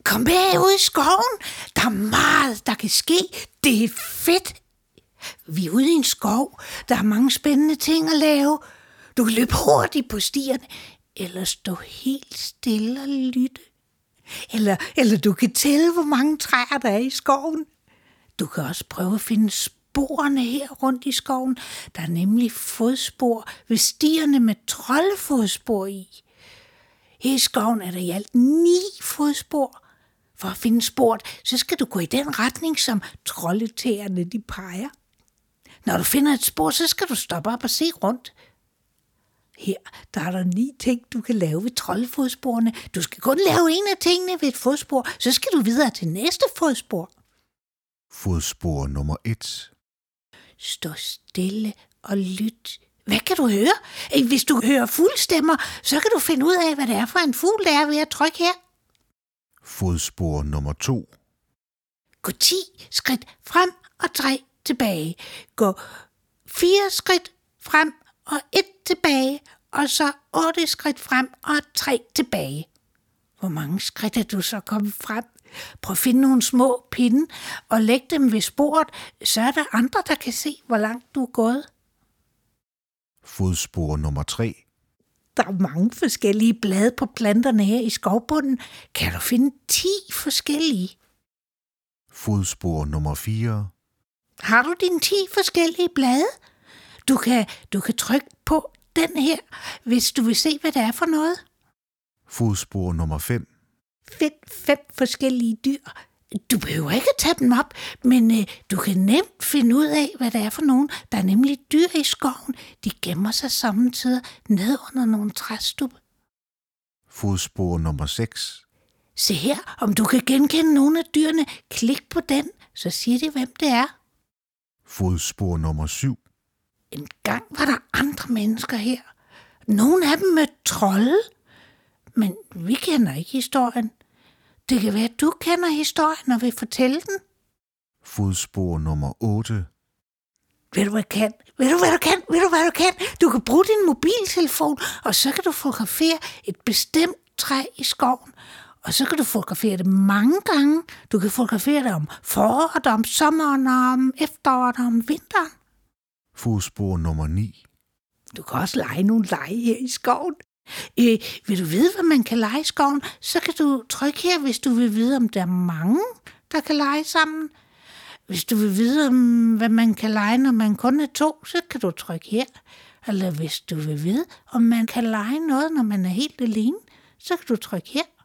Kom med ud i skoven. Der er meget, der kan ske. Det er fedt. Vi er ude i en skov. Der er mange spændende ting at lave. Du kan løbe hurtigt på stierne, eller stå helt stille og lytte. Eller du kan tælle, hvor mange træer der er i skoven. Du kan også prøve at finde sporene her rundt i skoven. Der er nemlig fodspor ved stierne med troldefodspor i. Her i skoven er der i alt 9 fodspor. For at finde sporet, så skal du gå i den retning, som troldetæerne de peger. Når du finder et spor, så skal du stoppe op og se rundt. Her der er der 9 ting, du kan lave ved troldefodsporene. Du skal kun lave en af tingene ved et fodspor, så skal du videre til næste fodspor. Fodspor nummer 1. Stå stille og lyt. Hvad kan du høre? Hvis du hører fuglestemmer, så kan du finde ud af, hvad det er for en fugl, der er ved at trykke her. Fodspor nummer 2. Gå 10 skridt frem og 3 tilbage. Gå 4 skridt frem og 1 tilbage, og så 8 skridt frem og 3 tilbage. Hvor mange skridt er du så kommet frem? Prøv at finde nogle små pinde og læg dem ved sporet, så er der andre, der kan se, hvor langt du er gået. Fodspor nummer 3. Der er mange forskellige blade på planterne her i skovbunden. Kan du finde 10 forskellige? Fodspor nummer 4. Har du dine 10 forskellige blade? Du kan trykke på den her, hvis du vil se, hvad det er for noget. Fodspor nummer 5. Find 5 forskellige dyr. Du behøver ikke at tage dem op, men du kan nemt finde ud af, hvad det er for nogen. Der er nemlig dyr i skoven. De gemmer sig samtidig ned under nogle træstub. Fodspor nummer 6. Se her, om du kan genkende nogle af dyrene. Klik på den, så siger det, hvem det er. Fodspor nummer 7. En gang var der andre mennesker her. Nogle af dem med trolde. Men vi kender ikke historien. Det kan være, at du kender historien og vil fortælle den. Fodspor nummer 8. Ved du, hvad du kan? Du kan bruge din mobiltelefon, og så kan du fotografere et bestemt træ i skoven. Og så kan du fotografere det mange gange. Du kan fotografere det om foråret, om sommeren, om efteråret og om vinteren. Fodspor nummer 9. Du kan også lege nogle lege her i skoven. Vil du vide, hvad man kan lege i skoven, så kan du trykke her, hvis du vil vide, om der er mange, der kan lege sammen. Hvis du vil vide, hvad man kan lege, når man kun er 2, så kan du trykke her. Eller hvis du vil vide, om man kan lege noget, når man er helt alene, så kan du trykke her.